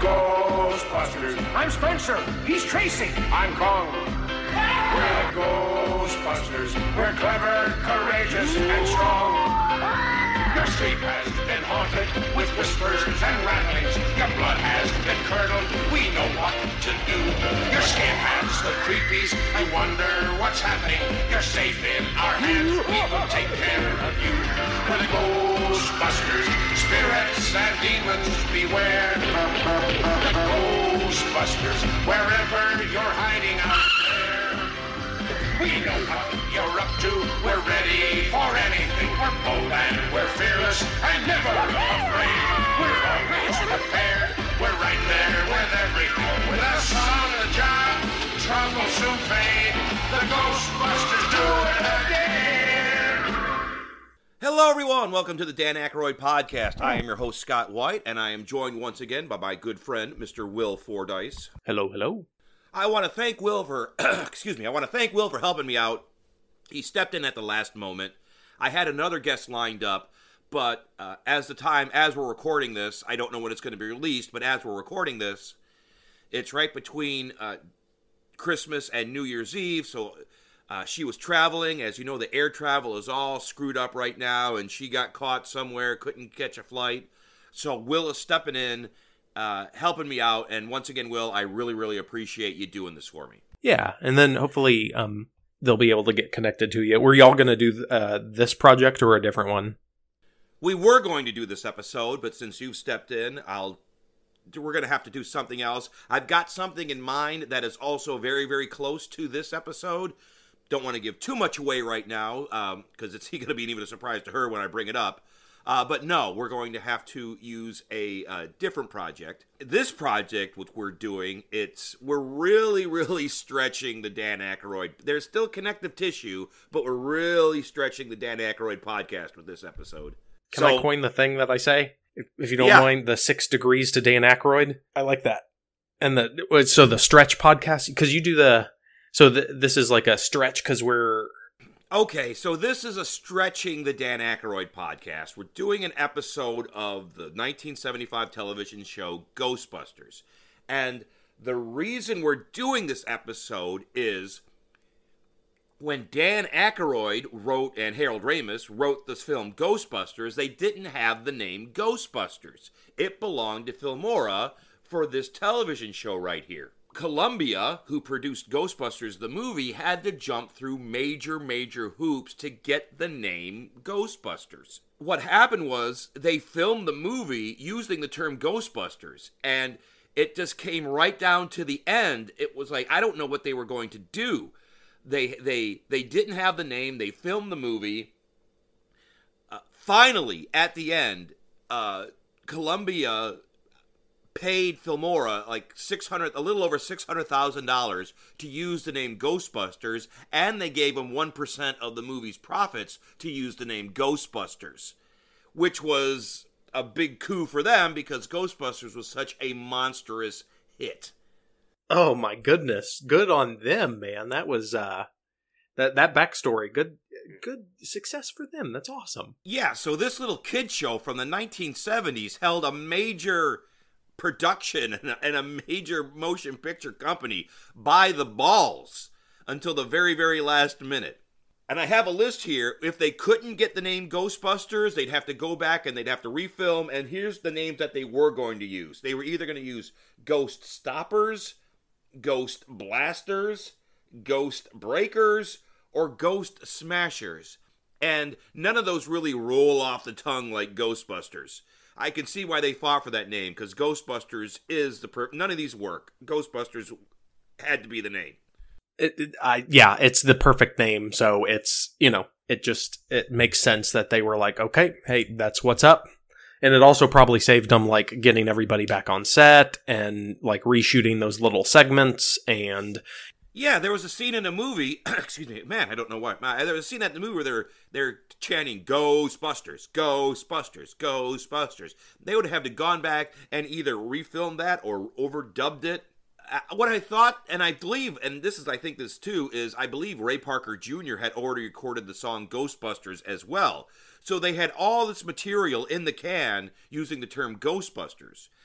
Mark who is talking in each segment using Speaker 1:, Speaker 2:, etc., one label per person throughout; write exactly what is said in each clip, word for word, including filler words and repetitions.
Speaker 1: Ghostbusters.
Speaker 2: I'm Spencer. He's Tracy.
Speaker 1: I'm Kong. We're the Ghostbusters. We're clever, courageous, and strong. Your street has been haunted with whispers and rattlings. Your blood has been curdled. We know what to do. Your skin has the creepies. You wonder what's happening. You're safe in our hands. We will take care of you. We're the Ghostbusters. Spirits and demons beware. The Ghostbusters. Wherever you're hiding out there. We know what you're up to. We're ready for anything. We're bold and we're fearless and never afraid. We're always prepared. We're right there with everything. With us on the job, trouble soon fade. The Ghostbusters do it again.
Speaker 3: Hello, everyone. Welcome to the Dan Aykroyd Podcast. I am your host, Scott White, and I am joined once again by my good friend, Mister Will Fordyce.
Speaker 4: Hello, hello.
Speaker 3: I want to thank Will for, excuse me, I want to thank Will for helping me out. He stepped in at the last moment. I had another guest lined up, but uh, as the time, as we're recording this, I don't know when it's going to be released, but as we're recording this, it's right between uh, Christmas and New Year's Eve, so uh, she was traveling. As you know, the air travel is all screwed up right now, and she got caught somewhere, couldn't catch a flight. So Will is stepping in, Uh, helping me out, and once again, Will, I really, really appreciate you doing this for me.
Speaker 4: Yeah, and then hopefully um, they'll be able to get connected to you. Were y'all going to do uh, this project or a different one?
Speaker 3: We were going to do this episode, but since you've stepped in, I'll we're going to have to do something else. I've got something in mind that is also very, very close to this episode. Don't want to give too much away right now, because um, it's going to be even a surprise to her when I bring it up. Uh, but no, we're going to have to use a uh, different project. This project, what we're doing, it's we're really, really stretching the Dan Aykroyd. There's still connective tissue, but we're really stretching the Dan Aykroyd podcast with this episode.
Speaker 4: Can so, I coin the thing that I say? If, if you don't
Speaker 3: yeah.
Speaker 4: mind, the six degrees to Dan Aykroyd. I like that. And the so the stretch podcast, because you do the so the, this is like a stretch because we're.
Speaker 3: Okay, so this is a stretching the Dan Aykroyd podcast. We're doing an episode of the nineteen seventy-five television show Ghostbusters. And the reason we're doing this episode is when Dan Aykroyd wrote, and Harold Ramis wrote this film Ghostbusters, they didn't have the name Ghostbusters. It belonged to Filmora for this television show right here. Columbia, who produced Ghostbusters the movie, had to jump through major, major hoops to get the name Ghostbusters. What happened was they filmed the movie using the term Ghostbusters, and it just came right down to the end. It was like, I don't know what they were going to do. They they they didn't have the name. They filmed the movie. Uh, finally, at the end, uh, Columbia paid Filmora like six hundred, a little over six hundred thousand dollars to use the name Ghostbusters, and they gave them one percent of the movie's profits to use the name Ghostbusters, which was a big coup for them because Ghostbusters was such a monstrous hit.
Speaker 4: Oh my goodness, good on them, man. That was uh, that that backstory, good, good success for them. That's awesome.
Speaker 3: Yeah, so this little kid show from the nineteen seventies held a major production and a major motion picture company by the balls until the very, very last minute. And I have a list here. If they couldn't get the name Ghostbusters, they'd have to go back and they'd have to refilm. And here's the names that they were going to use. They were either going to use Ghost Stoppers, Ghost Blasters, Ghost Breakers, or Ghost Smashers. And none of those really roll off the tongue like Ghostbusters. I can see why they fought for that name, because Ghostbusters is the per- none of these work. Ghostbusters had to be the name.
Speaker 4: It, it, I, yeah, it's the perfect name, so it's, you know, it just, it makes sense that they were like, okay, hey, that's what's up. And it also probably saved them, like, getting everybody back on set and, like, reshooting those little segments and...
Speaker 3: Yeah, there was a scene in the movie, excuse me, man, I don't know why. There was a scene in the movie where they're, they're chanting, Ghostbusters, Ghostbusters, Ghostbusters. They would have to gone back and either refilm that or overdubbed it. Uh, what I thought, and I believe, and this is, I think this too, is I believe Ray Parker Junior had already recorded the song Ghostbusters as well. So they had all this material in the can using the term Ghostbusters.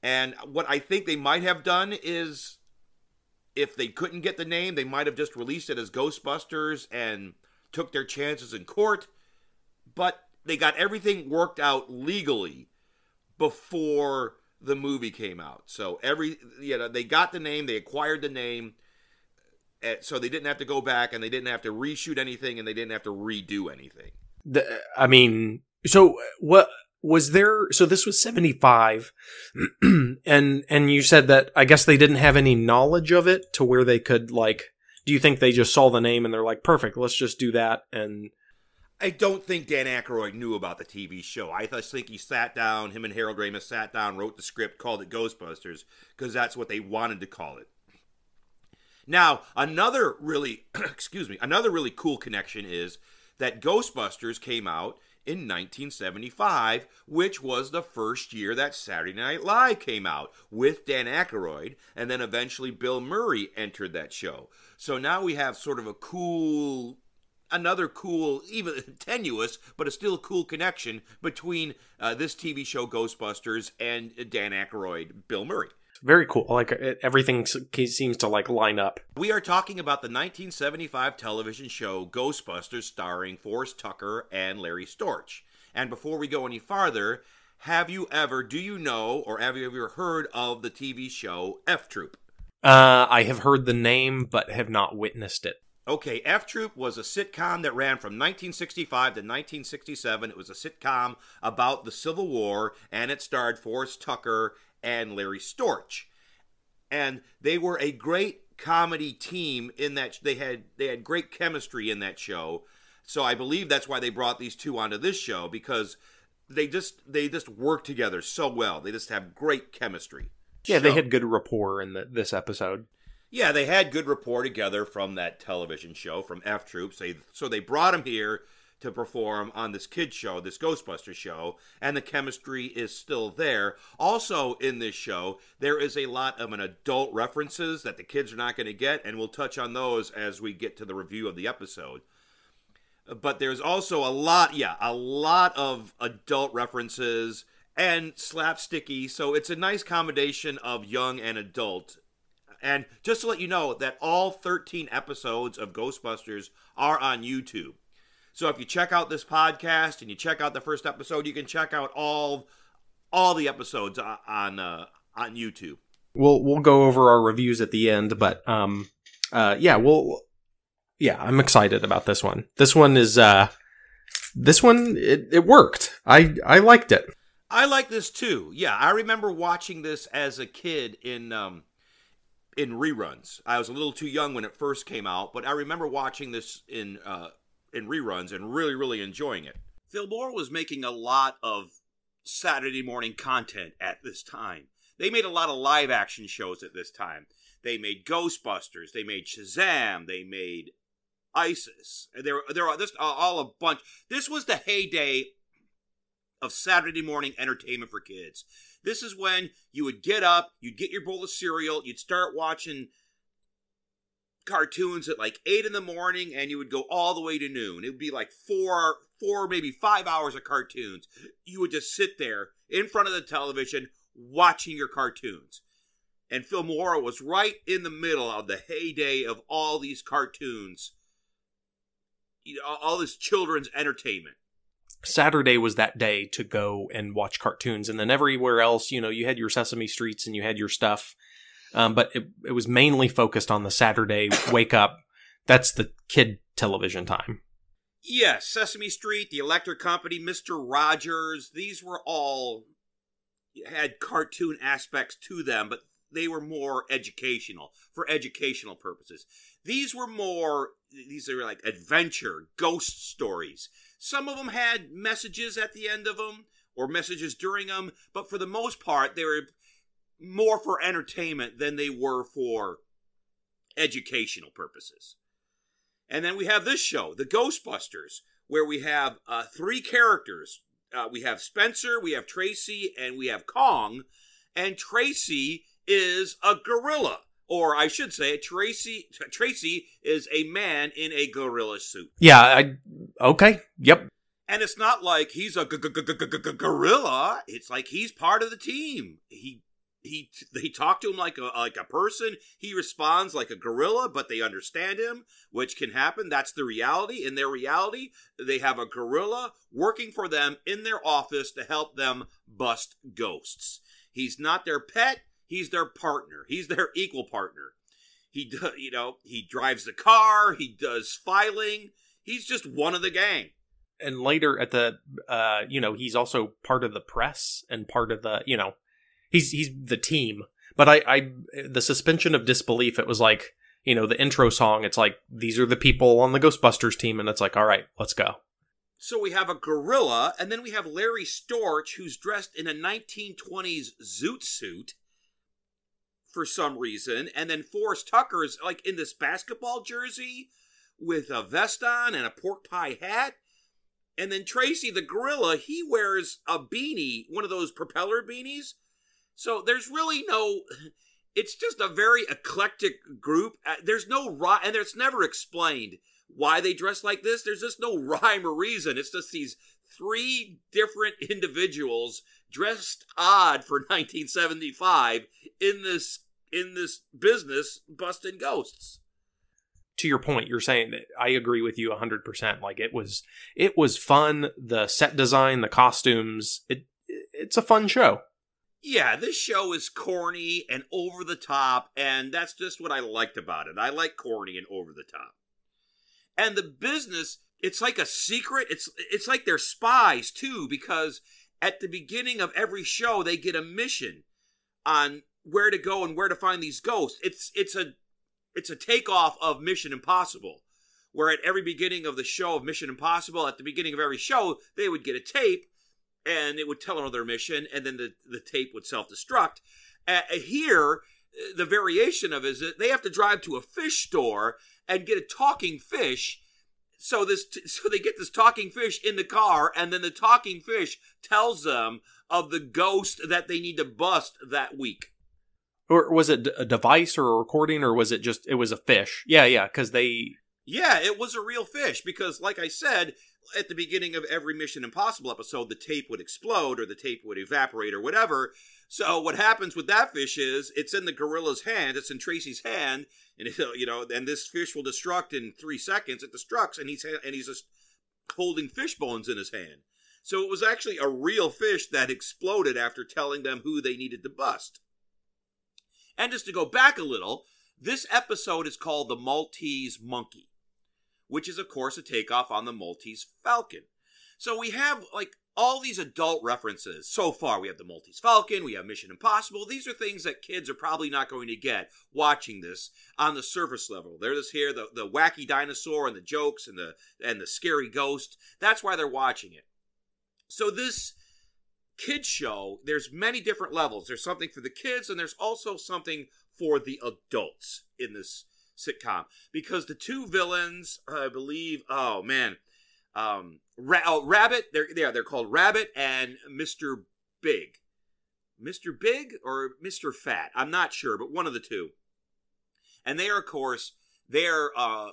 Speaker 3: And what I think they might have done is, if they couldn't get the name, they might have just released it as Ghostbusters and took their chances in court. But they got everything worked out legally before the movie came out. So every, you know, they got the name, they acquired the name, so they didn't have to go back, and they didn't have to reshoot anything, and they didn't have to redo anything.
Speaker 4: The, I mean, so what was there? So this was seventy-five, and and you said that I guess they didn't have any knowledge of it to where they could, like, do you think they just saw the name and they're like, perfect, let's just do that? And
Speaker 3: I don't think Dan Aykroyd knew about the T V show. I just think he sat down, him and Harold Ramis sat down, wrote the script, called it Ghostbusters, because that's what they wanted to call it. Now, another really, excuse me, another really cool connection is that Ghostbusters came out in nineteen seventy-five, which was the first year that Saturday Night Live came out, with Dan Aykroyd, and then eventually Bill Murray entered that show. So now we have sort of a cool, another cool, even tenuous, but it's still a cool connection between uh, this T V show Ghostbusters and Dan Aykroyd, Bill Murray.
Speaker 4: Very cool. Like, it, everything seems to, like, line up.
Speaker 3: We are talking about the nineteen seventy-five television show Ghostbusters, starring Forrest Tucker and Larry Storch. And before we go any farther, have you ever, do you know, or have you ever heard of the T V show F Troop?
Speaker 4: Uh, I have heard the name, but have not witnessed it.
Speaker 3: Okay, F Troop was a sitcom that ran from nineteen sixty-five to nineteen sixty-seven. It was a sitcom about the Civil War, and it starred Forrest Tucker and Larry Storch. And they were a great comedy team in that they had they had great chemistry in that show. So I believe that's why they brought these two onto this show, because they just they just work together so well. They just have great chemistry.
Speaker 4: Yeah,
Speaker 3: so,
Speaker 4: they had good rapport in the, this episode.
Speaker 3: Yeah, they had good rapport together from that television show, from F Troop. So they, so they brought him here to perform on this kid show, this Ghostbusters show, and the chemistry is still there. Also in this show, there is a lot of an adult references that the kids are not going to get, and we'll touch on those as we get to the review of the episode. But there's also a lot, yeah, a lot of adult references and slapsticky, so it's a nice combination of young and adult. And just to let you know that all thirteen episodes of Ghostbusters are on YouTube. So if you check out this podcast and you check out the first episode, you can check out all all the episodes on uh, on YouTube.
Speaker 4: We'll we'll go over our reviews at the end, but um, uh, yeah, we'll yeah, I'm excited about this one. This one is uh, this one it, it worked. I I liked it.
Speaker 3: I like this too. Yeah, I remember watching this as a kid in um, in reruns. I was a little too young when it first came out, but I remember watching this in. Uh, in reruns and really, really enjoying it. Fillmore was making a lot of Saturday morning content at this time. They made a lot of live action shows at this time. They made Ghostbusters, they made Shazam, they made ISIS. There, there are just all a bunch. This was the heyday of Saturday morning entertainment for kids. This is when you would get up, you'd get your bowl of cereal, you'd start watching cartoons at like eight in the morning, and you would go all the way to noon. It would be like four, four, maybe five hours of cartoons. You would just sit there in front of the television watching your cartoons. And Fillmore was right in the middle of the heyday of all these cartoons, you know, all this children's entertainment.
Speaker 4: Saturday was that day to go and watch cartoons, and then everywhere else, you know, you had your Sesame Streets and you had your stuff. Um, but it, it was mainly focused on the Saturday wake up. That's the kid television time.
Speaker 3: Yes, Sesame Street, The Electric Company, Mister Rogers, these were all had cartoon aspects to them, but they were more educational, for educational purposes. These were more, these are like adventure, ghost stories. Some of them had messages at the end of them, or messages during them, but for the most part, they were more for entertainment than they were for educational purposes. And then we have this show, The Ghostbusters, where we have uh, three characters. Uh, we have Spencer, we have Tracy, and we have Kong. And Tracy is a gorilla. Or I should say, Tracy Tracy is a man in a gorilla suit.
Speaker 4: Yeah, I okay, yep.
Speaker 3: And it's not like he's a g- g- g- g- g- gorilla. It's like he's part of the team. He he they talk to him like a like a person. He responds like a gorilla, but they understand him, which can happen. That's the reality. In their reality, they have a gorilla working for them in their office to help them bust ghosts. He's not their pet. He's their partner. He's their equal partner. He do, you know, he drives the car. He does filing. He's just one of the gang.
Speaker 4: And later at the, uh, you know, he's also part of the press and part of the, you know, he's he's the team. But I, I, the suspension of disbelief, it was like, you know, the intro song, it's like, these are the people on the Ghostbusters team. And it's like, all right, let's go.
Speaker 3: So we have a gorilla, and then we have Larry Storch, who's dressed in a nineteen twenties zoot suit for some reason. And then Forrest Tucker is like in this basketball jersey with a vest on and a pork pie hat. And then Tracy, the gorilla, he wears a beanie, one of those propeller beanies. So there's really no, it's just a very eclectic group. There's no rhyme, and it's never explained why they dress like this. There's just no rhyme or reason. It's just these three different individuals dressed odd for nineteen seventy-five in this in this business busting ghosts.
Speaker 4: To your point, you're saying that I agree with you one hundred percent. Like it was it was fun, the set design, the costumes, it it's a fun show.
Speaker 3: Yeah, this show is corny and over the top, and that's just what I liked about it. I like corny and over the top. And the business, it's like a secret. It's it's like they're spies too, because at the beginning of every show they get a mission on where to go and where to find these ghosts. It's it's a It's a takeoff of Mission Impossible, where at every beginning of the show of Mission Impossible, at the beginning of every show, they would get a tape, and it would tell them their mission, and then the, the tape would self-destruct. Uh, here, the variation of it is that they have to drive to a fish store and get a talking fish. So this, so they get this talking fish in the car, and then the talking fish tells them of the ghost that they need to bust that week.
Speaker 4: Or was it a device or a recording, or was it just, it was a fish? Yeah, yeah, because they...
Speaker 3: Yeah, it was a real fish, because like I said, at the beginning of every Mission Impossible episode, the tape would explode, or the tape would evaporate, or whatever. So what happens with that fish is, it's in the gorilla's hand, it's in Tracy's hand, and it, you know, and this fish will destruct in three seconds. It destructs, and he's and he's just holding fish bones in his hand. So it was actually a real fish that exploded after telling them who they needed to bust. And just to go back a little, this episode is called The Maltese Monkey, which is, of course, a takeoff on the Maltese Falcon. So we have, like, all these adult references. So far, we have the Maltese Falcon, we have Mission Impossible. These are things that kids are probably not going to get watching this on the surface level. There's here, the, the wacky dinosaur and the jokes and the and the scary ghost. That's why they're watching it. So this kids show, there's many different levels. There's something for the kids, and there's also something for the adults in this sitcom, because the two villains, I believe, oh man, um, Ra- oh, Rabbit, they're yeah, they're called Rabbit and Mister Big, Mister Big or Mister Fat, I'm not sure, but one of the two, and they are, of course, they're uh,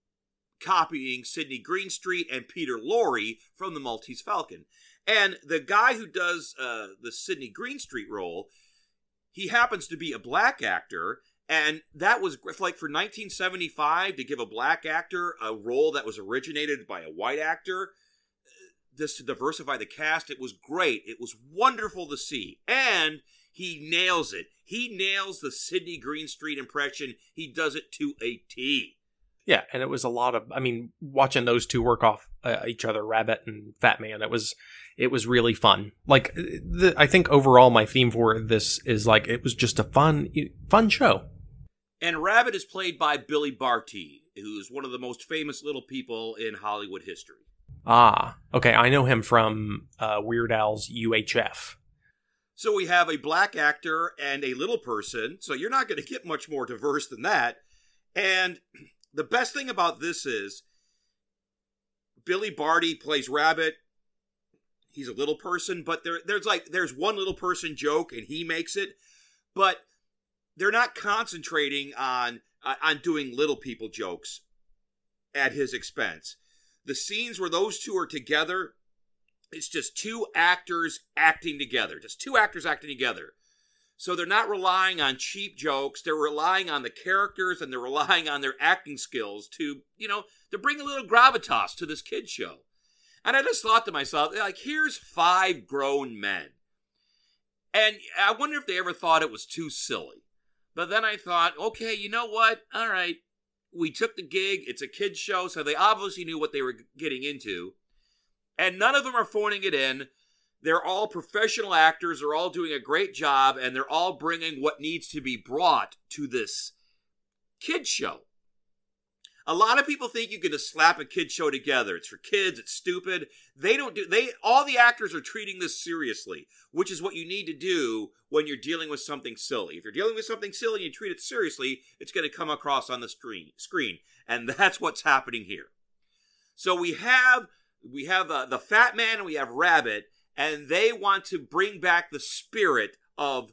Speaker 3: copying Sidney Greenstreet and Peter Lorre from the Maltese Falcon. And the guy who does uh, the Sidney Greenstreet role, he happens to be a black actor, and that was like for nineteen seventy-five to give a black actor a role that was originated by a white actor, just to diversify the cast. It was great. It was wonderful to see, and he nails it. He nails the Sidney Greenstreet impression. He does it to a T.
Speaker 4: Yeah, and it was a lot of, I mean, watching those two work off uh, each other, Rabbit and Fat Man, it was it was really fun. Like, the, I think overall my theme for this is, like, it was just a fun, fun show.
Speaker 3: And Rabbit is played by Billy Barty, who is one of the most famous little people in Hollywood history.
Speaker 4: Ah, okay, I know him from uh, Weird Al's U H F.
Speaker 3: So we have a black actor and a little person, so you're not going to get much more diverse than that. And the best thing about this is Billy Barty plays Rabbit. He's a little person, but there, there's like there's one little person joke, and he makes it. But they're not concentrating on uh, on doing little people jokes at his expense. The scenes where those two are together, it's just two actors acting together, just two actors acting together. So they're not relying on cheap jokes. They're relying on the characters, and they're relying on their acting skills to, you know, to bring a little gravitas to this kid show. And I just thought to myself, like, here's five grown men. And I wonder if they ever thought it was too silly. But then I thought, okay, you know what? All right. We took the gig. It's a kid's show, so they obviously knew what they were getting into. And none of them are phoning it in. They're all professional actors. They're all doing a great job, and they're all bringing what needs to be brought to this kid show. A lot of people think you can just slap a kid show together. It's for kids. It's stupid. They don't do. They all the actors are treating this seriously, which is what you need to do when you're dealing with something silly. If you're dealing with something silly and you treat it seriously, it's going to come across on the screen. Screen, and that's what's happening here. So we have we have uh, the Fat Man and we have Rabbit. And they want to bring back the spirit of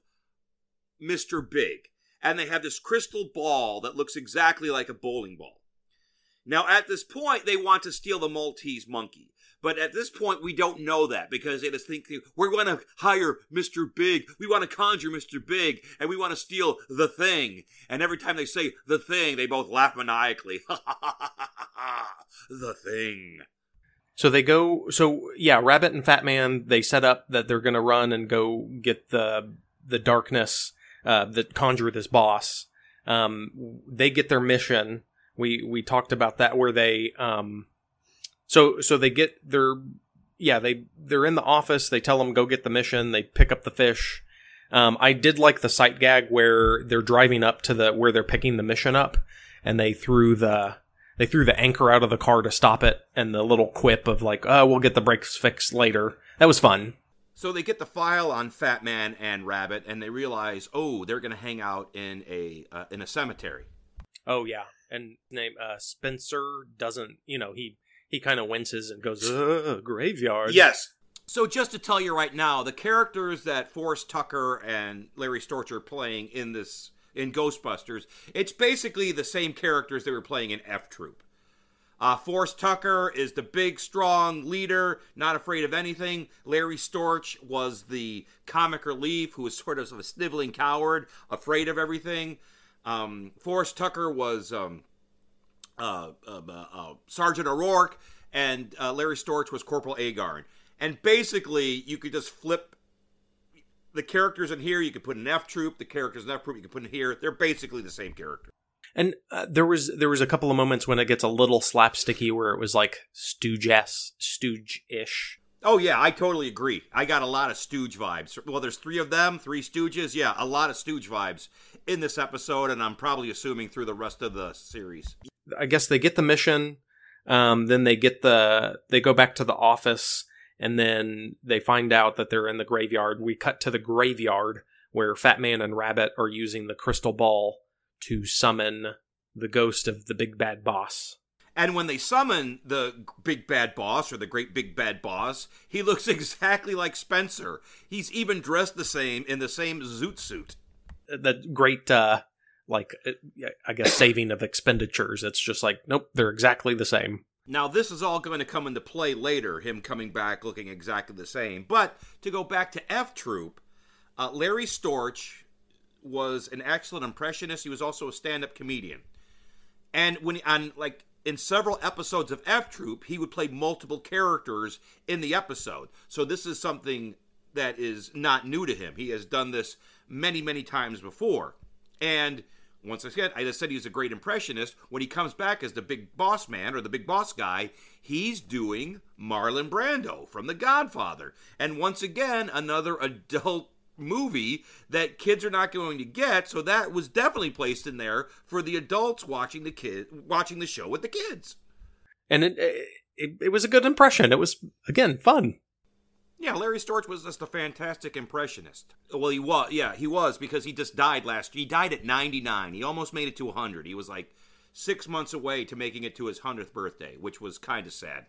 Speaker 3: Mister Big. And they have this crystal ball that looks exactly like a bowling ball. Now, at this point, they want to steal the Maltese monkey. But at this point, we don't know that because they just think, we're going to hire Mister Big. We want to conjure Mister Big. And we want to steal the thing. And every time they say the thing, they both laugh maniacally. Ha ha ha ha ha. The thing.
Speaker 4: So they go, so yeah, Rabbit and Fat Man, they set up that they're going to run and go get the the darkness uh, that conjure this boss. Um, they get their mission. We we talked about that where they, um, so so they get their, yeah, they, they're in the office. They tell them go get the mission. They pick up the fish. Um, I did like the sight gag where they're driving up to the, where they're picking the mission up and they threw the, They threw the anchor out of the car to stop it, and the little quip of like, oh, we'll get the brakes fixed later. That was fun.
Speaker 3: So they get the file on Fat Man and Rabbit, and they realize, oh, they're going to hang out in a uh, in a cemetery.
Speaker 4: Oh, yeah. And name uh, Spencer doesn't, you know, he, he kind of winces and goes, ugh, graveyard.
Speaker 3: Yes. So just to tell you right now, the characters that Forrest Tucker and Larry Storch are playing in this in Ghostbusters, it's basically the same characters they were playing in F Troop. Uh, Forrest Tucker is the big, strong leader, not afraid of anything. Larry Storch was the comic relief who was sort of a sniveling coward, afraid of everything. Um, Forrest Tucker was um, uh, uh, uh, Sergeant O'Rourke, and uh, Larry Storch was Corporal Agarn. And basically, you could just flip the characters in here. You could put an F Troop. The characters in F Troop you could put in here. They're basically the same character.
Speaker 4: And uh, there was there was a couple of moments when it gets a little slapsticky where it was like Stooge-esque, Stooge-ish.
Speaker 3: Oh, yeah, I totally agree. I got a lot of Stooge vibes. Well, there's three of them, three Stooges. Yeah, a lot of Stooge vibes in this episode, and I'm probably assuming through the rest of the series.
Speaker 4: I guess they get the mission, um, then they get the they go back to the office, and then they find out that they're in the graveyard. We cut to the graveyard where Fat Man and Rabbit are using the crystal ball to summon the ghost of the big bad boss.
Speaker 3: And when they summon the big bad boss, or the great big bad boss, he looks exactly like Spencer. He's even dressed the same in the same zoot suit.
Speaker 4: That great, uh, like, I guess, saving of expenditures. It's just like, nope, they're exactly the same.
Speaker 3: Now, this is all going to come into play later, him coming back looking exactly the same. But to go back to F Troop, uh, Larry Storch was an excellent impressionist. He was also a stand-up comedian. And when on like in several episodes of F Troop, he would play multiple characters in the episode. So this is something that is not new to him. He has done this many, many times before. And once again, I just said he's a great impressionist. When he comes back as the big boss man or the big boss guy, he's doing Marlon Brando from The Godfather. And once again, another adult movie that kids are not going to get, so that was definitely placed in there for the adults watching the kid watching the show with the kids.
Speaker 4: And it it, it was a good impression. It was, again, fun.
Speaker 3: Yeah, Larry Storch was just a fantastic impressionist. Well, he was, yeah, he was, because he just died last year. He died at ninety-nine. He almost made it to one hundred. He was like six months away to making it to his one hundredth birthday, which was kind of sad.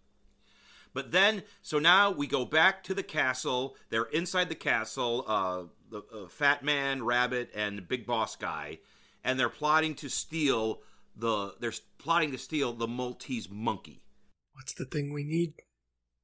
Speaker 3: But then, so now we go back to the castle. They're inside the castle, uh, the uh, Fat Man, Rabbit, and the Big Boss Guy, and they're plotting to steal the. They're plotting to steal the Maltese monkey.
Speaker 4: What's the thing we need?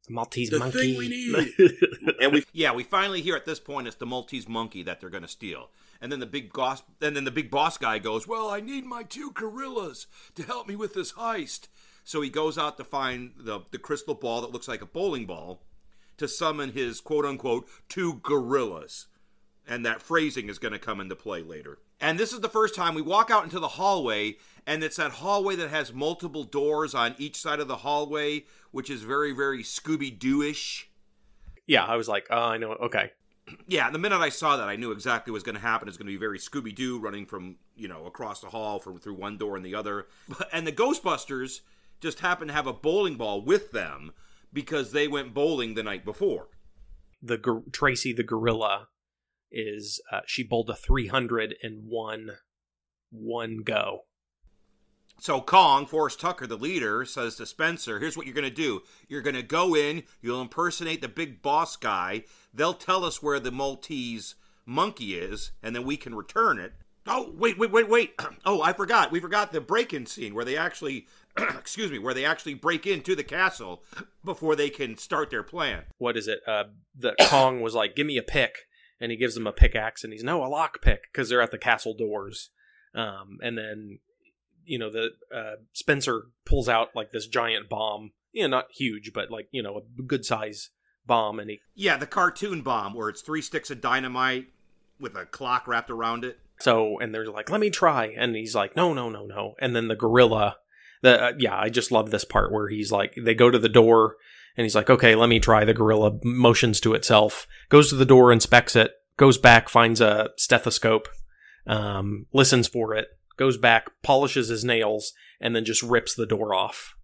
Speaker 4: Maltese
Speaker 3: the
Speaker 4: monkey.
Speaker 3: thing we need. And we, yeah, we finally hear at this point it's the Maltese monkey that they're going to steal. And then the big boss, and then the big boss guy goes, "Well, I need my two gorillas to help me with this heist." So he goes out to find the the crystal ball that looks like a bowling ball to summon his quote unquote two gorillas. And that phrasing is going to come into play later. And this is the first time we walk out into the hallway, and it's that hallway that has multiple doors on each side of the hallway, which is very, very Scooby-Doo-ish.
Speaker 4: Yeah, I was like, oh, I know. Okay.
Speaker 3: Yeah, the minute I saw that, I knew exactly what was going to happen. It's going to be very Scooby-Doo, running from, you know, across the hall from through one door and the other. And the Ghostbusters just happen to have a bowling ball with them because they went bowling the night before.
Speaker 4: The gor- Tracy the gorilla is, uh, she bowled a three hundred in one, one go.
Speaker 3: So Kong, Forrest Tucker, the leader, says to Spencer, here's what you're going to do. You're going to go in, you'll impersonate the big boss guy, they'll tell us where the Maltese monkey is, and then we can return it. Oh, wait, wait, wait, wait. Oh, I forgot. We forgot the break-in scene where they actually, excuse me, where they actually break into the castle before they can start their plan.
Speaker 4: What is it? Uh, the Kong was like, give me a pick. And he gives them a pickaxe, and he's, no, a lock pick, because they're at the castle doors. Um, and then, you know, the uh, Spencer pulls out, like, this giant bomb. You know, not huge, but, like, you know, a good size bomb. And he...
Speaker 3: Yeah, the cartoon bomb, where it's three sticks of dynamite with a clock wrapped around it.
Speaker 4: So, and they're like, let me try. And he's like, no, no, no, no. And then the gorilla, the uh, yeah, I just love this part where he's like, they go to the door, and he's like, okay, let me try. The gorilla motions to itself, goes to the door, inspects it, goes back, finds a stethoscope, um, listens for it, goes back, polishes his nails, and then just rips the door off.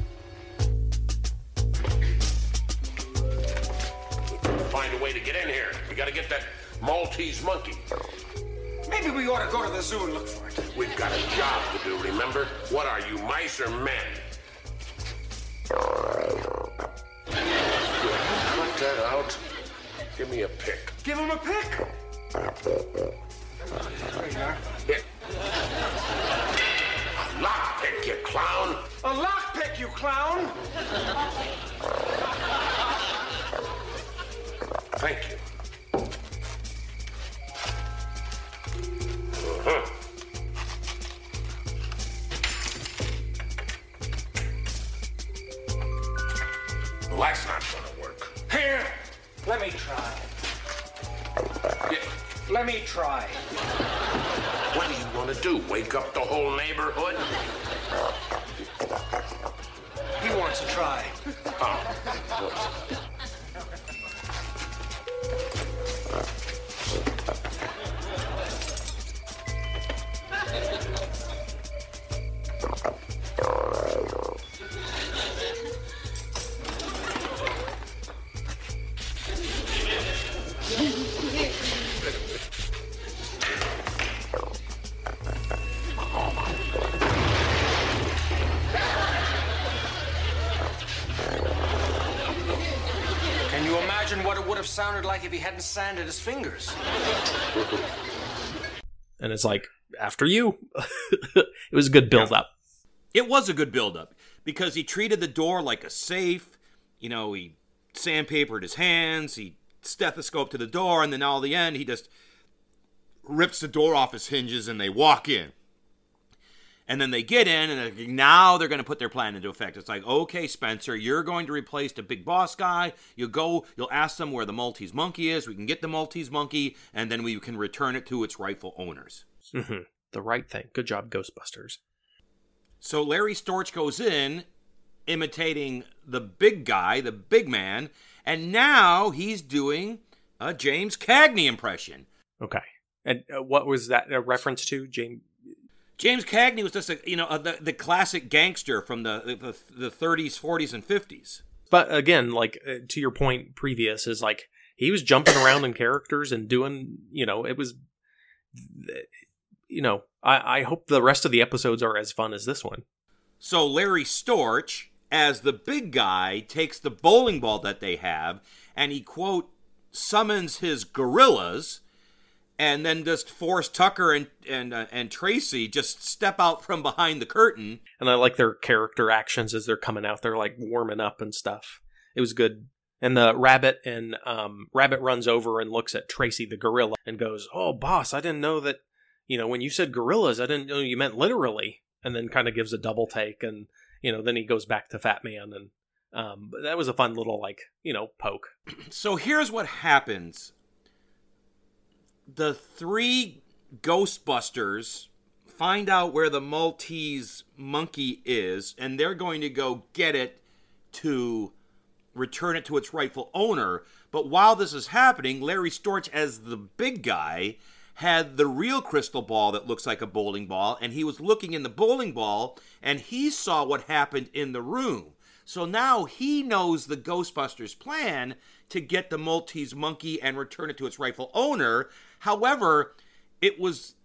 Speaker 1: Find a way to get in here. We gotta get that Maltese monkey.
Speaker 2: Maybe we ought to go to the zoo and look for it.
Speaker 1: We've got a job to do, remember? What are you, mice or men? Cut that out. Give me a pick.
Speaker 2: Give him a pick.
Speaker 1: Here. A lock pick, you clown.
Speaker 2: A lockpick, you clown.
Speaker 1: Thank you. Uh-huh. Well, that's not gonna work.
Speaker 2: Here, let me try.
Speaker 1: Yeah.
Speaker 2: Let me try.
Speaker 1: What do you want to do? Wake up the whole neighborhood?
Speaker 2: He wants to try.
Speaker 1: Oh.
Speaker 2: Can you imagine what it would have sounded like if he hadn't sanded his fingers?
Speaker 4: And it's like, after you. It was a good build-up.
Speaker 3: It was a good build-up because he treated the door like a safe. You know, he sandpapered his hands, he stethoscoped to the door, and then all the end, he just rips the door off its hinges and they walk in. And then they get in, and now they're going to put their plan into effect. It's like, okay, Spencer, you're going to replace the big boss guy. You'll go, you'll ask them where the Maltese monkey is. We can get the Maltese monkey, and then we can return it to its rightful owners.
Speaker 4: Mm-hmm. The right thing. Good job, Ghostbusters.
Speaker 3: So Larry Storch goes in, imitating the big guy, the big man, and now he's doing a James Cagney impression.
Speaker 4: Okay. And uh, what was that a reference to, James?
Speaker 3: James Cagney was just a, you know, a, the, the classic gangster from the, the the thirties, forties, and fifties.
Speaker 4: But again, like, uh, to your point previous, is like, he was jumping around in characters and doing, you know, it was, you know, I, I hope the rest of the episodes are as fun as this one.
Speaker 3: So Larry Storch, as the big guy, takes the bowling ball that they have, and he, quote, summons his gorillas, and then just Forrest Tucker and and uh, and Tracy just step out from behind the curtain.
Speaker 4: And I like their character actions as they're coming out. They're like warming up and stuff. It was good. And the rabbit and um, Rabbit runs over and looks at Tracy the gorilla and goes, "Oh, boss, I didn't know that, you know, when you said gorillas, I didn't know you meant literally." And then kind of gives a double take. And, you know, then he goes back to Fat Man. And um, that was a fun little, like, you know, poke.
Speaker 3: So here's what happens. The three Ghostbusters find out where the Maltese monkey is, and they're going to go get it to return it to its rightful owner. But while this is happening, Larry Storch, as the big guy, had the real crystal ball that looks like a bowling ball, and he was looking in the bowling ball, and he saw what happened in the room. So now he knows the Ghostbusters' plan to get the Maltese monkey and return it to its rightful owner. However, it was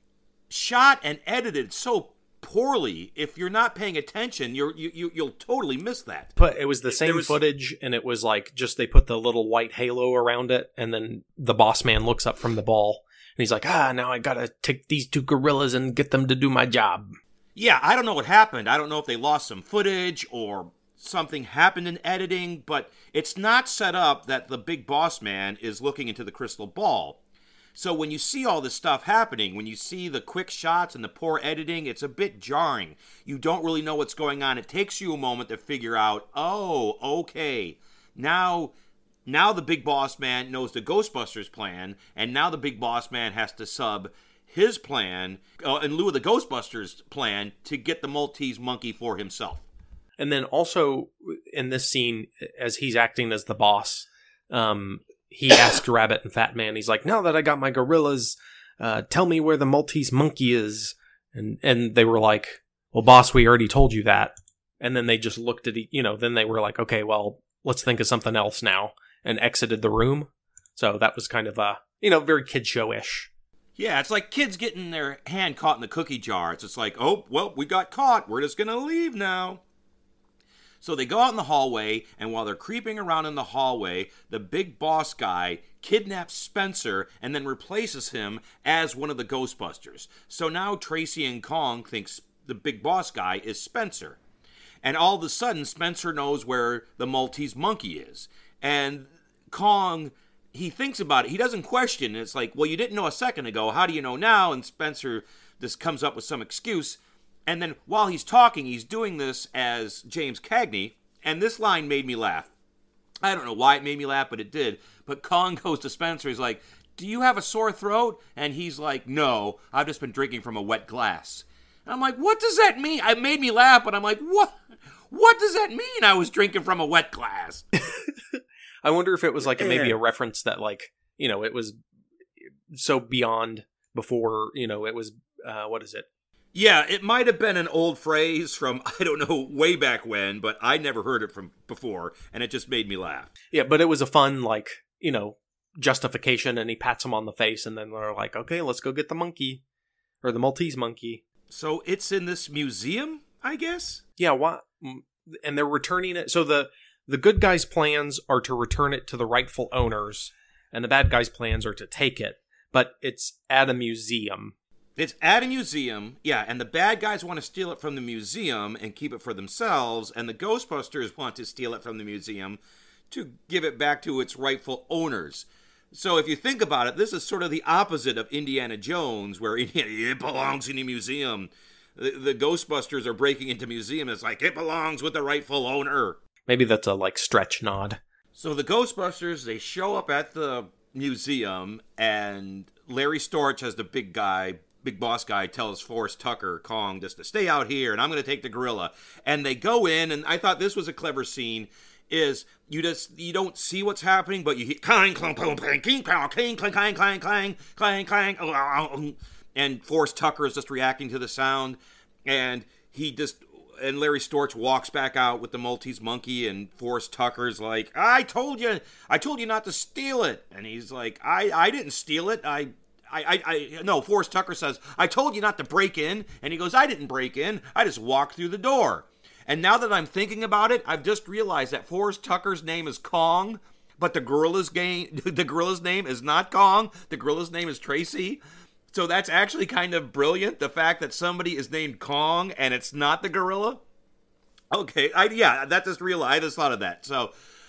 Speaker 3: shot and edited so poorly. If you're not paying attention, you're, you, you, you'll totally miss that.
Speaker 4: But it was the same
Speaker 3: was,
Speaker 4: footage, and it was like just they put the little white halo around it, and then the boss man looks up from the ball, and he's like, ah, now I gotta take these two gorillas and get them to do my job.
Speaker 3: Yeah, I don't know what happened. I don't know if they lost some footage or something happened in editing, but it's not set up that the big boss man is looking into the crystal ball. So when you see all this stuff happening, when you see the quick shots and the poor editing, it's a bit jarring. You don't really know what's going on. It takes you a moment to figure out, oh, okay, now, now the big boss man knows the Ghostbusters plan, and now the big boss man has to sub his plan, uh, in lieu of the Ghostbusters plan, to get the Maltese monkey for himself.
Speaker 4: And then also in this scene, as he's acting as the boss, um... he asked Rabbit and Fat Man, he's like, now that I got my gorillas, uh, tell me where the Maltese monkey is. And and they were like, well, boss, we already told you that. And then they just looked at, you know, then they were like, okay, well, let's think of something else now. And exited the room. So that was kind of, a, you know, very kid show-ish.
Speaker 3: Yeah, it's like kids getting their hand caught in the cookie jar. It's just like, oh, well, we got caught. We're just going to leave now. So they go out in the hallway, and while they're creeping around in the hallway, the big boss guy kidnaps Spencer and then replaces him as one of the Ghostbusters. So now Tracy and Kong thinks the big boss guy is Spencer. And all of a sudden, Spencer knows where the Maltese monkey is. And Kong, he thinks about it. He doesn't question. It's like, well, you didn't know a second ago. How do you know now? And Spencer just comes up with some excuse. And then while he's talking, he's doing this as James Cagney, and this line made me laugh. I don't know why it made me laugh, but it did. But Kong goes to Spencer, he's like, do you have a sore throat? And he's like, no, I've just been drinking from a wet glass. And I'm like, what does that mean? It made me laugh, but I'm like, what? What does that mean I was drinking from a wet glass?
Speaker 4: I wonder if it was like a, maybe a reference that, like, you know, it was so beyond before, you know, it was, uh, what is it?
Speaker 3: Yeah, it might have been an old phrase from, I don't know, way back when, but I never heard it from before, and it just made me laugh.
Speaker 4: Yeah, but it was a fun, like, you know, justification, and he pats him on the face, and then they're like, okay, let's go get the monkey, or the Maltese monkey.
Speaker 3: So it's in this museum, I guess?
Speaker 4: Yeah, why? And they're returning it. So the, the good guys' plans are to return it to the rightful owners, and the bad guys' plans are to take it, but it's at a museum.
Speaker 3: It's at a museum, yeah, and the bad guys want to steal it from the museum and keep it for themselves, and the Ghostbusters want to steal it from the museum to give it back to its rightful owners. So if you think about it, this is sort of the opposite of Indiana Jones, where Indiana, it belongs in the museum. The, the Ghostbusters are breaking into museum, it's like, it belongs with the rightful owner.
Speaker 4: Maybe that's a, like, stretch nod.
Speaker 3: So the Ghostbusters, they show up at the museum, and Larry Storch, as the big guy, big boss guy, tells Forrest Tucker, Kong, just to stay out here, and I'm going to take the gorilla. And they go in, and I thought this was a clever scene, is you just, you don't see what's happening, but you hear clang, clang, clang, clang, clang, clang, clang, clang, clang, clang, clang, clang, and Forrest Tucker is just reacting to the sound, and he just, and Larry Storch walks back out with the Maltese monkey, and Forrest Tucker's like, I told you, I told you not to steal it. And he's like, I, I didn't steal it, I... I, I, I, no, Forrest Tucker says, I told you not to break in. And he goes, I didn't break in. I just walked through the door. And now that I'm thinking about it, I've just realized that Forrest Tucker's name is Kong, but the gorilla's game, the gorilla's name is not Kong. The gorilla's name is Tracy. So that's actually kind of brilliant. The fact that somebody is named Kong and it's not the gorilla. Okay, I, yeah, that just realized, I just thought of that. So,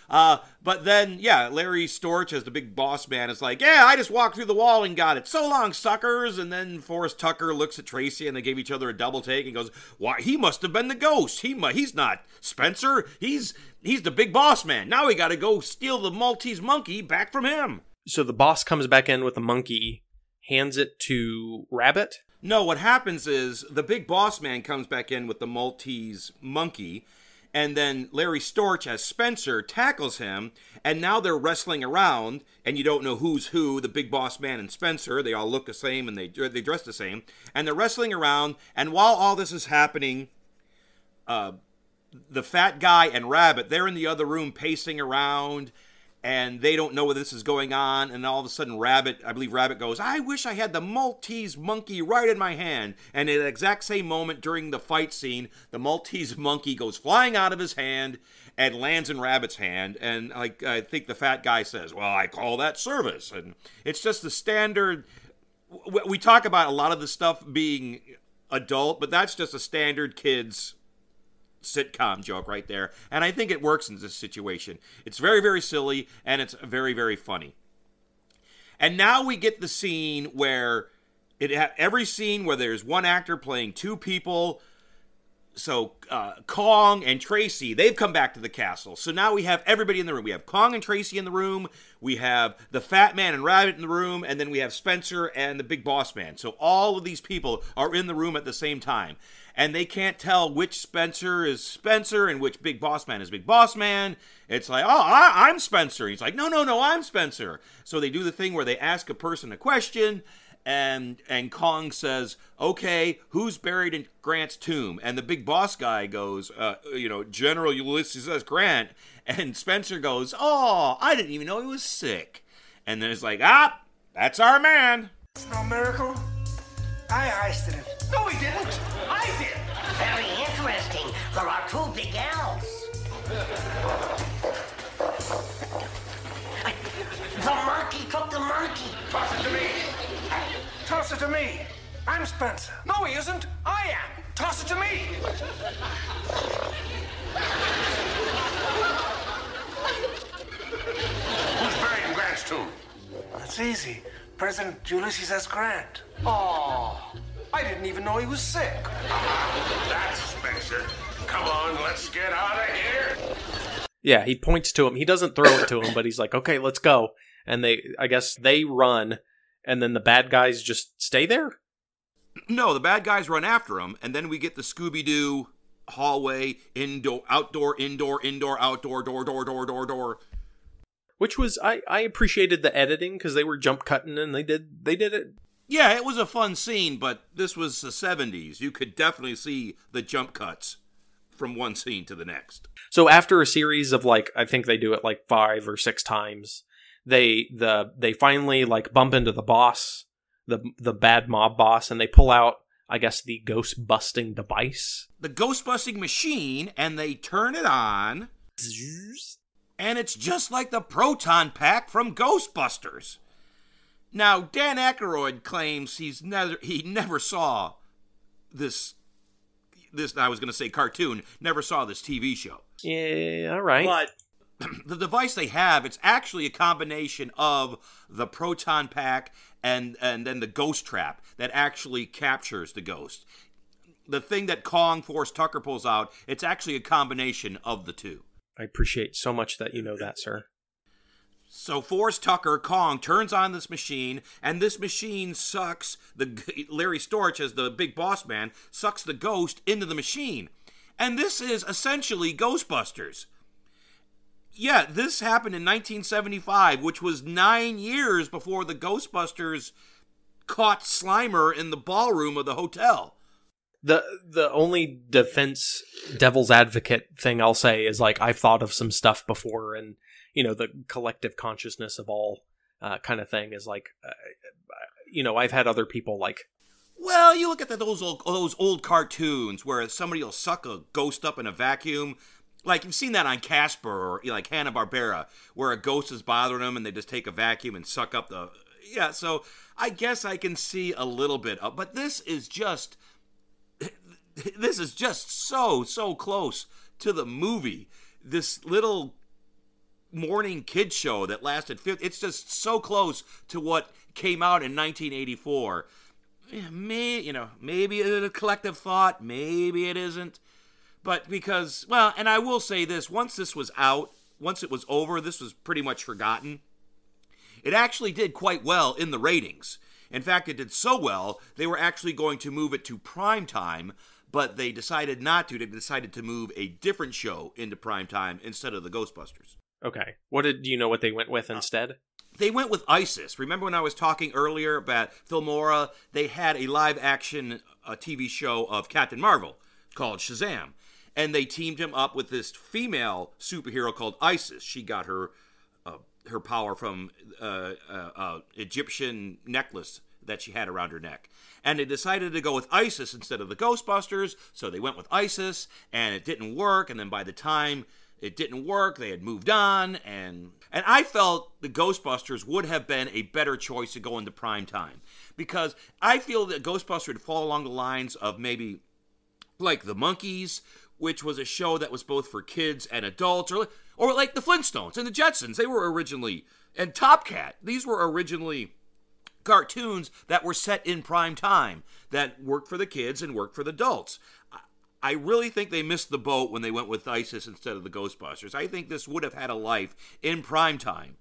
Speaker 3: Uh, but then, yeah, Larry Storch, as the big boss man, is like, yeah, I just walked through the wall and got it. So long, suckers. And then Forrest Tucker looks at Tracy and they give each other a double take and goes, why, he must have been the ghost. He mu- He's not Spencer. He's he's the big boss man. Now we got to go steal the Maltese monkey back from him.
Speaker 4: So the boss comes back in with the monkey, hands it to Rabbit.
Speaker 3: No, what happens is the big boss man comes back in with the Maltese monkey, and then Larry Storch as Spencer tackles him, and now they're wrestling around, and you don't know who's who, the big boss man and Spencer. They all look the same, and they they dress the same, and they're wrestling around, and while all this is happening, uh, the fat guy and Rabbit, they're in the other room pacing around, and they don't know what this is going on, and all of a sudden Rabbit, I believe Rabbit goes, I wish I had the Maltese monkey right in my hand. And at the exact same moment during the fight scene, the Maltese monkey goes flying out of his hand and lands in Rabbit's hand. And like I think the fat guy says, well, I call that service. And it's just the standard, we talk about a lot of the stuff being adult, but that's just a standard kids sitcom joke right there, and I think it works in this situation. It's very, very silly, and it's very, very funny. And now we get the scene where it ha- every scene where there's one actor playing two people. So uh, Kong and Tracy, they've come back to the castle. So now we have everybody in the room. We have Kong and Tracy in the room. We have the Fat Man and Rabbit in the room, and then we have Spencer and the Big Boss Man. So all of these people are in the room at the same time. And they can't tell which Spencer is Spencer and which Big Boss Man is Big Boss Man. It's like, oh, I, I'm Spencer. He's like, no, no, no, I'm Spencer. So they do the thing where they ask a person a question, and and Kong says, okay, who's buried in Grant's tomb? And the Big Boss guy goes, uh, you know, General Ulysses S. Grant. And Spencer goes, oh, I didn't even know he was sick. And then it's like, ah, that's our man.
Speaker 5: It's no miracle. I heisted it.
Speaker 1: No, he didn't. I did.
Speaker 6: Very interesting. There are two big L's. The monkey took the monkey.
Speaker 1: Toss it to me.
Speaker 5: Toss it to me. I'm Spencer.
Speaker 1: No, he isn't. I am. Toss it to me. Who's buried in Grant's tomb?
Speaker 5: That's easy. President Ulysses S. Grant.
Speaker 2: Oh, I didn't even know he was sick.
Speaker 1: That's Spencer. Come on, let's get out of here.
Speaker 4: Yeah, he points to him. He doesn't throw it to him, but he's like, okay, let's go. And they, I guess they run, and then the bad guys just stay there?
Speaker 3: No, the bad guys run after him, and then we get the Scooby-Doo hallway, indoor, outdoor, indoor, indoor, outdoor, door, door, door, door, door.
Speaker 4: Which was, I, I appreciated the editing, because they were jump cutting, and they did they did it.
Speaker 3: Yeah, it was a fun scene, but this was the seventies. You could definitely see the jump cuts from one scene to the next.
Speaker 4: So after a series of, like, I think they do it like five or six times, they the they finally, like, bump into the boss, the the bad mob boss, and they pull out, I guess, the ghost-busting device.
Speaker 3: The ghost-busting machine, and they turn it on, and it's just like the proton pack from Ghostbusters. Now, Dan Aykroyd claims he's never he never saw this this I was going to say cartoon, never saw this T V show.
Speaker 4: Yeah, all right.
Speaker 3: But the device they have, it's actually a combination of the proton pack and and then the ghost trap that actually captures the ghost. The thing that Kong Forrest Tucker pulls out, it's actually a combination of the two.
Speaker 4: I appreciate so much that you know that, sir.
Speaker 3: So Forrest Tucker, Kong, turns on this machine, and this machine sucks, the Larry Storch, as the big boss man, sucks the ghost into the machine. And this is essentially Ghostbusters. Yeah, this happened in nineteen seventy-five, which was nine years before the Ghostbusters caught Slimer in the ballroom of the hotel.
Speaker 4: The the only defense devil's advocate thing I'll say is, like, I've thought of some stuff before, and, you know, the collective consciousness of all uh, kind of thing is like, uh, you know, I've had other people like,
Speaker 3: well, you look at the, those old, those old cartoons where somebody will suck a ghost up in a vacuum. Like, you've seen that on Casper or, you know, like Hanna-Barbera, where a ghost is bothering them and they just take a vacuum and suck up the... Yeah, so I guess I can see a little bit of... But this is just... This is just so, so close to the movie. This little morning kids show that lasted fifty. It's just so close to what came out in nineteen eighty-four. Yeah, may, you know, maybe it's a collective thought, maybe it isn't. But because, well, and I will say this, once this was out, once it was over, this was pretty much forgotten. It actually did quite well in the ratings. In fact, it did so well, they were actually going to move it to primetime, but they decided not to. They decided to move a different show into primetime instead of the Ghostbusters.
Speaker 4: Okay. What did do you know what they went with instead?
Speaker 3: They went with ISIS. Remember when I was talking earlier about Filmora? They had a live-action uh, T V show of Captain Marvel called Shazam. And they teamed him up with this female superhero called Isis. She got her uh, her power from uh, uh, uh, Egyptian necklace that she had around her neck. And they decided to go with Isis instead of the Ghostbusters, so they went with Isis, and it didn't work. And then by the time it didn't work, they had moved on. And, and I felt the Ghostbusters would have been a better choice to go into prime time. Because I feel that Ghostbusters would fall along the lines of maybe like the Monkees, which was a show that was both for kids and adults, or, or like the Flintstones and the Jetsons. They were originally, and Top Cat, these were originally cartoons that were set in prime time that worked for the kids and worked for the adults. I really think they missed the boat when they went with ISIS instead of the Ghostbusters. I think this would have had a life in prime time.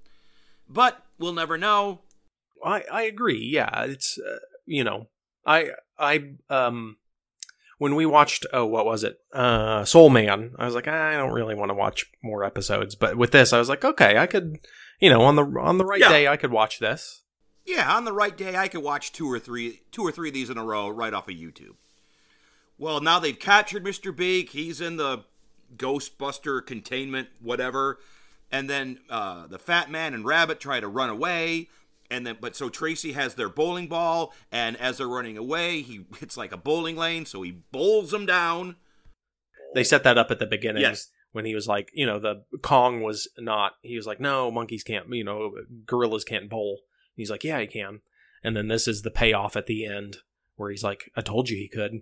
Speaker 3: But we'll never know.
Speaker 4: I, I agree, yeah. It's, uh, you know, I, I, um... when we watched, oh, what was it? Uh, Soul Man, I was like, I don't really want to watch more episodes. But with this, I was like, okay, I could, you know, on the on the right
Speaker 3: yeah.
Speaker 4: day, I could watch this.
Speaker 3: Yeah, on the right day, I could watch two or three, two or three of these in a row right off of YouTube. Well, now they've captured Mister Beak. He's in the Ghostbuster containment, whatever. And then uh, the Fat Man and Rabbit try to run away. And then, but so Tracy has their bowling ball, and as they're running away, he it's like a bowling lane, so he bowls them down.
Speaker 4: They set that up at the beginning.
Speaker 3: Yes.
Speaker 4: When he was like, you know, the Kong was not, he was like, no, monkeys can't, you know, gorillas can't bowl. And he's like, yeah, he can. And then this is the payoff at the end, where he's like, I told you he could.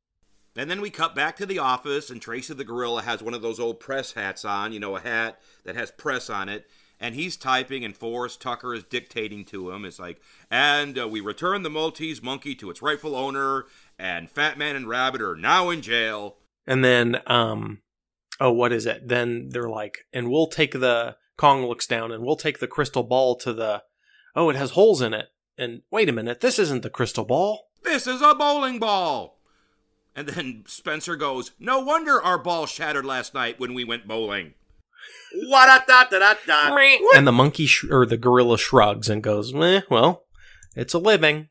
Speaker 3: And then we cut back to the office, and Tracy the gorilla has one of those old press hats on, you know, a hat that has press on it. And he's typing, and Forrest Tucker is dictating to him. It's like, and uh, we return the Maltese monkey to its rightful owner, and Fat Man and Rabbit are now in jail.
Speaker 4: And then, um, oh, what is it? Then they're like, and we'll take the, Kong looks down, and we'll take the crystal ball to the, oh, it has holes in it. And wait a minute, this isn't the crystal ball.
Speaker 3: This is a bowling ball. And then Spencer goes, no wonder our ball shattered last night when we went bowling. Wa-da-da-da-da-da.
Speaker 4: And the monkey sh- or the gorilla shrugs and goes, eh, well, it's a living.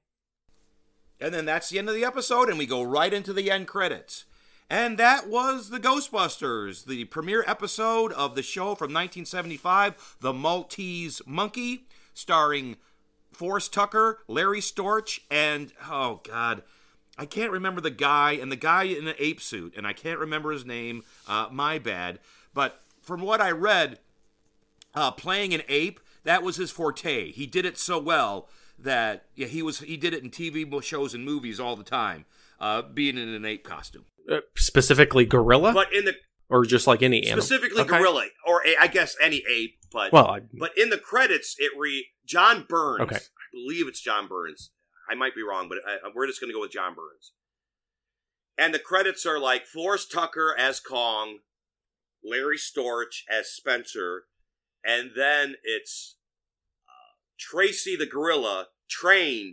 Speaker 3: And then that's the end of the episode, and we go right into the end credits. And that was the Ghostbusters, the premiere episode of the show from nineteen seventy-five, The Maltese Monkey, starring Forrest Tucker, Larry Storch, and, oh, God, I can't remember the guy, and the guy in the ape suit, and I can't remember his name, uh, my bad, but from what I read, uh, playing an ape, that was his forte. He did it so well that yeah, he was he did it in T V shows and movies all the time, uh, being in an ape costume.
Speaker 4: Uh, specifically gorilla?
Speaker 7: But in the
Speaker 4: or just like any animal?
Speaker 7: Specifically
Speaker 4: Okay.
Speaker 7: gorilla, or a, I guess any ape. But
Speaker 4: Well, I-
Speaker 7: but in the credits, it re John Burns.
Speaker 4: Okay.
Speaker 7: I believe it's John Burns. I might be wrong, but I, we're just going to go with John Burns. And the credits are like Forrest Tucker as Kong, Larry Storch as Spencer, and then it's uh, Tracy the gorilla trained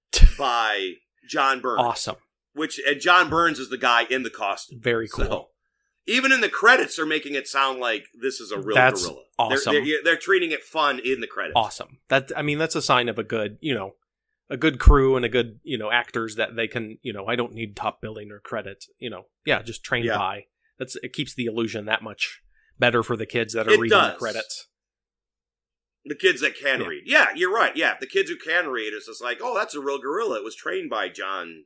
Speaker 7: by John Burns.
Speaker 4: Awesome.
Speaker 7: Which and John Burns is the guy in the costume.
Speaker 4: Very cool.
Speaker 7: So, even in the credits, they're making it sound like this is a real
Speaker 4: That's
Speaker 7: gorilla.
Speaker 4: awesome.
Speaker 7: They're, they're, they're treating it fun in the credits.
Speaker 4: Awesome. That I mean, that's a sign of a good, you know, a good crew and a good, you know, actors that they can, you know, I don't need top billing or credits, you know, yeah, just trained
Speaker 7: Yeah.
Speaker 4: by. That's it keeps the illusion that much better for the kids that are
Speaker 7: It
Speaker 4: reading
Speaker 7: does.
Speaker 4: the credits.
Speaker 7: The kids that can
Speaker 4: Yeah.
Speaker 7: read. Yeah, you're right. Yeah, the kids who can read, it's just like, oh, that's a real gorilla. It was trained by John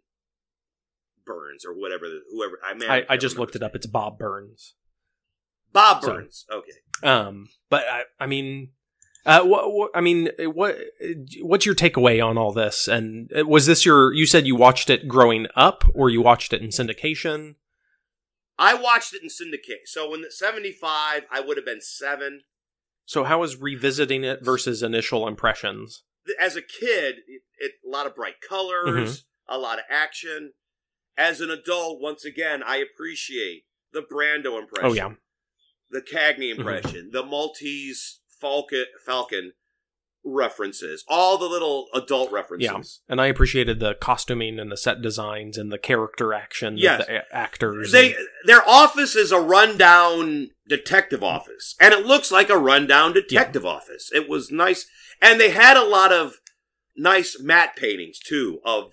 Speaker 7: Burns or whatever, the, whoever. I, mean,
Speaker 4: I, I just looked it up. It's Bob Burns.
Speaker 7: Bob
Speaker 4: So-
Speaker 7: Burns. Okay.
Speaker 4: Um, but I, I mean, uh, what, what, I mean, what, what's your takeaway on all this? And was this your, you said you watched it growing up or you watched it in syndication?
Speaker 7: I watched it in syndicate. So in the seventy-five, I would have been seven.
Speaker 4: So how is revisiting it versus initial impressions?
Speaker 7: As a kid, it, it, a lot of bright colors, mm-hmm. a lot of action. As an adult, once again, I appreciate the Brando impression.
Speaker 4: Oh, yeah.
Speaker 7: The Cagney impression. Mm-hmm. The Maltese Falcon, Falcon references. All the little adult references.
Speaker 4: Yeah. And I appreciated the costuming and the set designs and the character action
Speaker 7: yes.
Speaker 4: of the a- actors.
Speaker 7: They
Speaker 4: and...
Speaker 7: Their office is a rundown detective office. And it looks like a rundown detective yeah. office. It was nice. And they had a lot of nice matte paintings, too, of...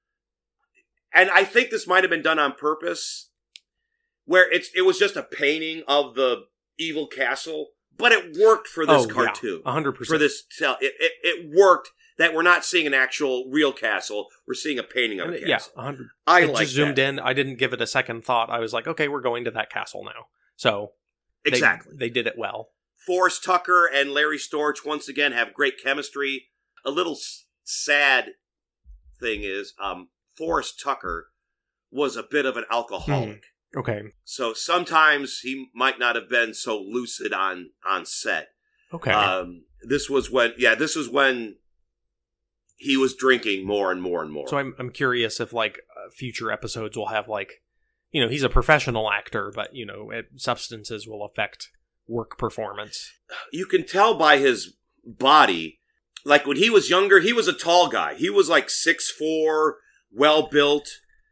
Speaker 7: And I think this might have been done on purpose, where it's it was just a painting of the evil castle, but it worked for this
Speaker 4: oh,
Speaker 7: cartoon.
Speaker 4: Yeah, one hundred percent.
Speaker 7: For this... It, it, it worked that we're not seeing an actual real castle. We're seeing a painting of a castle.
Speaker 4: Yeah, one hundred percent.
Speaker 7: I
Speaker 4: it
Speaker 7: like
Speaker 4: just zoomed
Speaker 7: that.
Speaker 4: in. I didn't give it a second thought. I was like, okay, we're going to that castle now. So...
Speaker 7: Exactly.
Speaker 4: They, they did it well.
Speaker 7: Forrest Tucker and Larry Storch, once again, have great chemistry. A little s- sad thing is, um, Forrest Tucker was a bit of an alcoholic.
Speaker 4: Hmm. Okay.
Speaker 7: So sometimes he might not have been so lucid on, on set.
Speaker 4: Okay.
Speaker 7: Um, this was when, yeah, this was when he was drinking more and more and more.
Speaker 4: So I'm I'm curious if, like, uh, future episodes will have, like, you know, he's a professional actor, but, you know, it, substances will affect work performance.
Speaker 7: You can tell by his body, like when he was younger, he was a tall guy. He was like six foot four, well-built.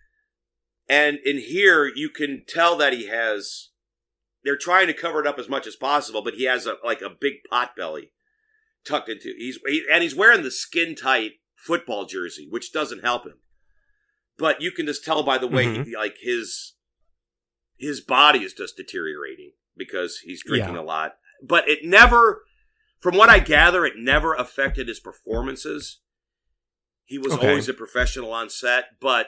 Speaker 7: And in here, you can tell that he has, they're trying to cover it up as much as possible, but he has a like a big pot belly tucked into, he's he, and he's wearing the skin-tight football jersey, which doesn't help him. But you can just tell by the way,
Speaker 4: mm-hmm.
Speaker 7: he, like, his his body is just deteriorating because he's drinking
Speaker 4: yeah.
Speaker 7: a lot. But it never, from what I gather, it never affected his performances. He was
Speaker 4: okay.
Speaker 7: always a professional on set, but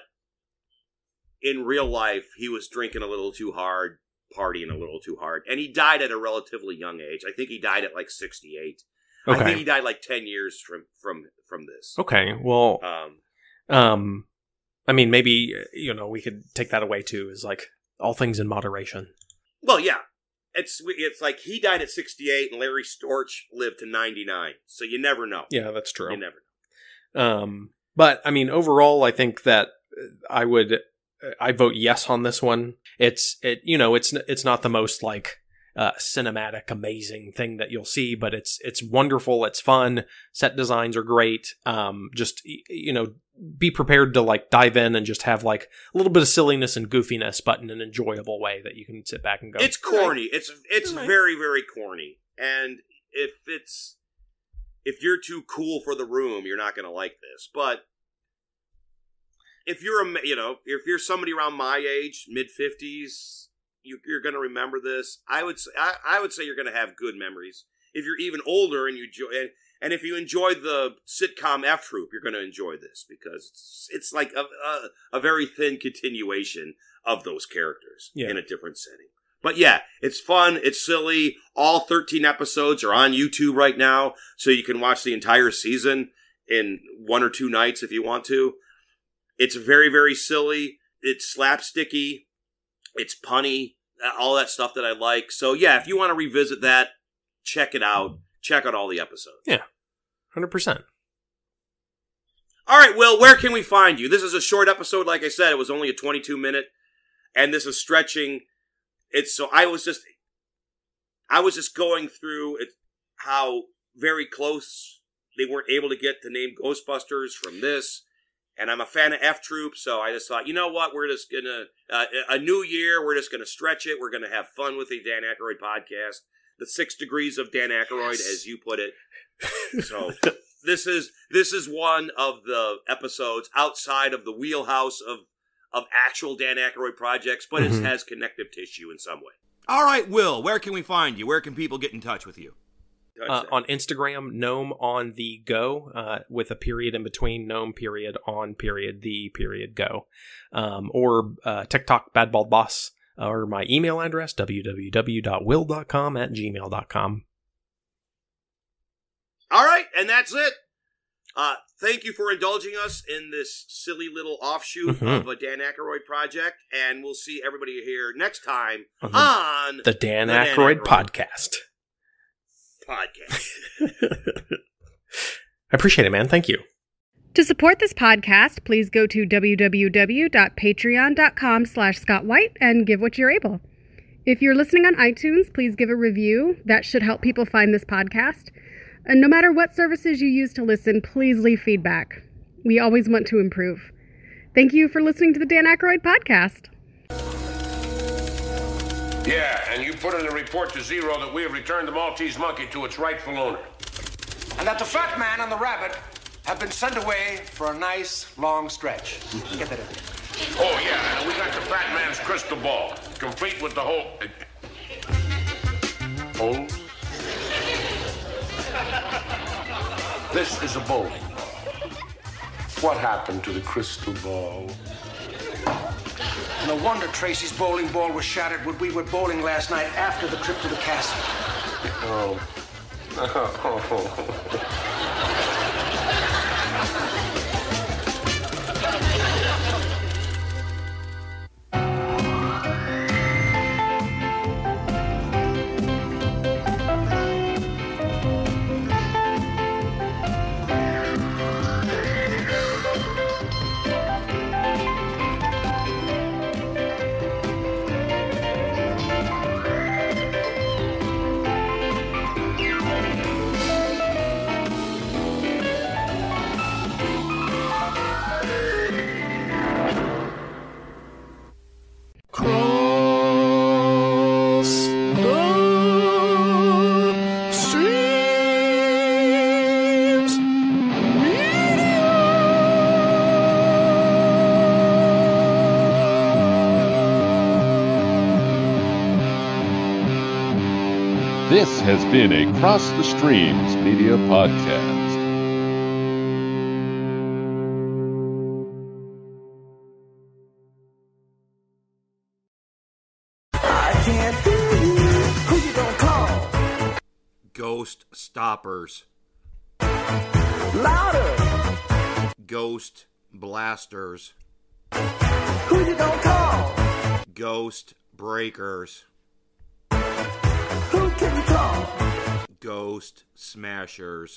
Speaker 7: in real life, he was drinking a little too hard, partying a little too hard. And he died at a relatively young age. I think he died at like sixty-eight.
Speaker 4: Okay.
Speaker 7: I think he died like ten years from, from, from this.
Speaker 4: Okay, well...
Speaker 7: Um,
Speaker 4: um I mean, maybe, you know, we could take that away, too, is like, all things in moderation.
Speaker 7: Well, yeah. It's it's like he died at sixty-eight and Larry Storch lived to ninety-nine. So you never know.
Speaker 4: Yeah, that's true.
Speaker 7: You never
Speaker 4: know. Um, but, I mean, overall, I think that I would... I vote yes on this one. It's, it you know, it's it's not the most, like... Uh, cinematic, amazing thing that you'll see, but it's it's wonderful. It's fun. Set designs are great. Um, just you know, be prepared to like dive in and just have like a little bit of silliness and goofiness, but in an enjoyable way that you can sit back and go.
Speaker 7: It's corny. Right. It's it's
Speaker 4: right.
Speaker 7: very very corny. And if it's if you're too cool for the room, you're not going to like this. But if you're a you know if you're somebody around my age, mid fifties. You, you're going to remember this. I would say, I, I would say you're going to have good memories. If you're even older and you enjoy, and, and if you enjoyed the sitcom F Troop, you're going to enjoy this because it's, it's like a, a, a very thin continuation of those characters yeah. in a different setting. But yeah, it's fun. It's silly. All thirteen episodes are on YouTube right now, so you can watch the entire season in one or two nights if you want to. It's very, very silly. It's slapsticky. It's punny. All that stuff that I like. So yeah, if you want to revisit that, check it out. Check out all the episodes.
Speaker 4: Yeah, one hundred percent.
Speaker 7: All right, Will, where can we find you? This is a short episode. Like I said, it was only a twenty-two minute, and this is stretching. It's so I was just, I was just going through it, how very close they weren't able to get the name Ghostbusters from this. And I'm a fan of F Troop, so I just thought, you know what, we're just going to, uh, a new year, we're just going to stretch it. We're going to have fun with the Dan Aykroyd podcast. The six degrees of Dan Aykroyd, yes. as you put it. So this is this is one of the episodes outside of the wheelhouse of, of actual Dan Aykroyd projects, but mm-hmm. it has connective tissue in some way.
Speaker 3: All right, Will, where can we find you? Where can people get in touch with you?
Speaker 4: Uh, on Instagram, Gnome on the go, uh, with a period in between, Gnome period on period the period go. Um, or uh, TikTok, Bad Bald Boss, or my email address, w w w dot will dot com at gmail dot com.
Speaker 7: All right, and that's it. Uh, thank you for indulging us in this silly little offshoot mm-hmm. of a Dan Aykroyd project, and we'll see everybody here next time mm-hmm. on
Speaker 4: the Dan,
Speaker 7: the
Speaker 4: Aykroyd,
Speaker 7: Dan Aykroyd
Speaker 4: podcast.
Speaker 7: podcast.
Speaker 4: I appreciate it, man. Thank you.
Speaker 8: To support this podcast, please go to www.patreon.com slash Scott White and give what you're able. If you're listening on iTunes, please give a review. That should help people find this podcast. And no matter what services you use to listen, please leave feedback. We always want to improve. Thank you for listening to the Dan Aykroyd Podcast.
Speaker 1: Yeah, and you put in the report to Zero that we have returned the Maltese monkey to its rightful owner.
Speaker 2: And that the fat man and the rabbit have been sent away for a nice long stretch. Get that in.
Speaker 1: Oh, yeah, and we got the fat man's crystal ball, complete with the whole... Hole? This is a bowling ball. What happened to the crystal ball?
Speaker 2: No wonder Tracy's bowling ball was shattered when we were bowling last night after the trip to the castle.
Speaker 1: Oh.
Speaker 9: This has been a Cross the Streams Media Podcast.
Speaker 5: I can't hear you. Who you gonna call?
Speaker 3: Ghost Stoppers.
Speaker 5: Louder.
Speaker 3: Ghost Blasters.
Speaker 5: Who you gonna call?
Speaker 3: Ghost Breakers.
Speaker 5: Who can you call?
Speaker 3: Ghost Smashers.